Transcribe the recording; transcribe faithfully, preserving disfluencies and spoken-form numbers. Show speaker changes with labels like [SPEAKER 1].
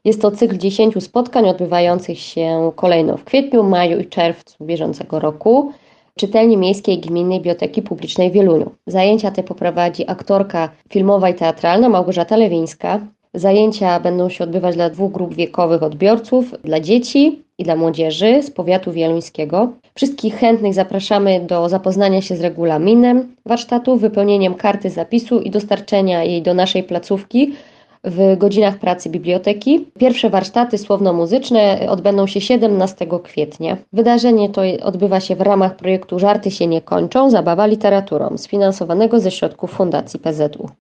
[SPEAKER 1] Jest to cykl dziesięciu spotkań odbywających się kolejno w kwietniu, maju i czerwcu bieżącego roku w Czytelni Miejskiej Gminnej Biblioteki Publicznej w Wieluniu. Zajęcia te poprowadzi aktorka filmowa i teatralna Małgorzata Lewińska. Zajęcia będą się odbywać dla dwóch grup wiekowych odbiorców, dla dzieci i dla młodzieży z powiatu wieluńskiego. Wszystkich chętnych zapraszamy do zapoznania się z regulaminem warsztatu, wypełnieniem karty zapisu i dostarczenia jej do naszej placówki w godzinach pracy biblioteki. Pierwsze warsztaty słowno-muzyczne odbędą się siedemnastego kwietnia. Wydarzenie to odbywa się w ramach projektu Żarty się nie kończą, zabawa literaturą, sfinansowanego ze środków Fundacji P Z U.